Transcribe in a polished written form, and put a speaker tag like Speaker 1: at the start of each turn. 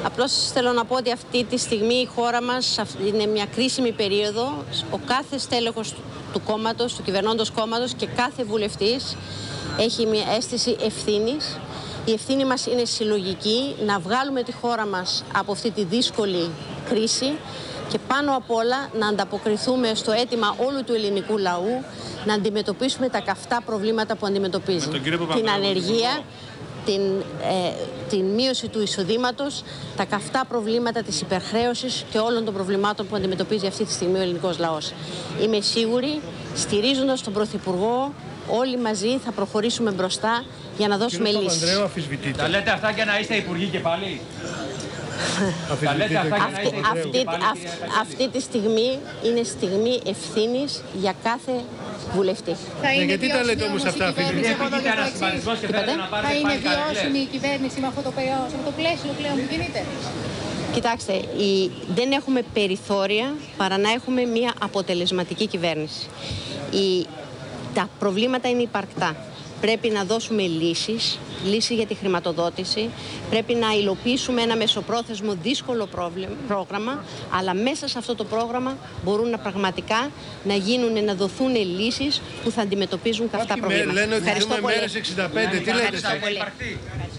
Speaker 1: Απλώς θέλω να πω ότι αυτή τη στιγμή η χώρα μας είναι μια κρίσιμη περίοδο. Ο κάθε στέλεχος του κόμματος, του κυβερνώντος κόμματος και κάθε βουλευτής έχει μια αίσθηση ευθύνης. Η ευθύνη μας είναι συλλογική, να βγάλουμε τη χώρα μας από αυτή τη δύσκολη κρίση και πάνω απ' όλα να ανταποκριθούμε στο αίτημα όλου του ελληνικού λαού να αντιμετωπίσουμε τα καυτά προβλήματα που αντιμετωπίζει. Την ανεργία, την μείωση του εισοδήματος, τα καυτά προβλήματα της υπερχρέωσης και όλων των προβλημάτων που αντιμετωπίζει αυτή τη στιγμή ο ελληνικός λαός. Είμαι σίγουρη, στηρίζοντας τον Πρωθυπουργό, όλοι μαζί θα προχωρήσουμε μπροστά για να δώσουμε λύσεις.
Speaker 2: Τα λέτε αυτά για να είστε υπουργοί και πάλι.
Speaker 1: Αυτή τη στιγμή είναι στιγμή ευθύνης για κάθε βουλευτή.
Speaker 3: Γιατί τα λέτε όμως αυτά,
Speaker 4: θα είναι βιώσιμη η κυβέρνηση με αυτό το πλαίσιο πλέον που κινείται?
Speaker 1: Κοιτάξτε, δεν έχουμε περιθώρια παρά να έχουμε μια αποτελεσματική κυβέρνηση. Τα προβλήματα είναι υπαρκτά. Πρέπει να δώσουμε λύσεις για τη χρηματοδότηση, πρέπει να υλοποιήσουμε ένα μεσοπρόθεσμο δύσκολο πρόγραμμα, αλλά μέσα σε αυτό το πρόγραμμα μπορούν πραγματικά να δοθούν λύσεις που θα αντιμετωπίζουν καυτά προβλήματα.
Speaker 3: Λένε ότι ζούμε μέρες 65, τι λέτε?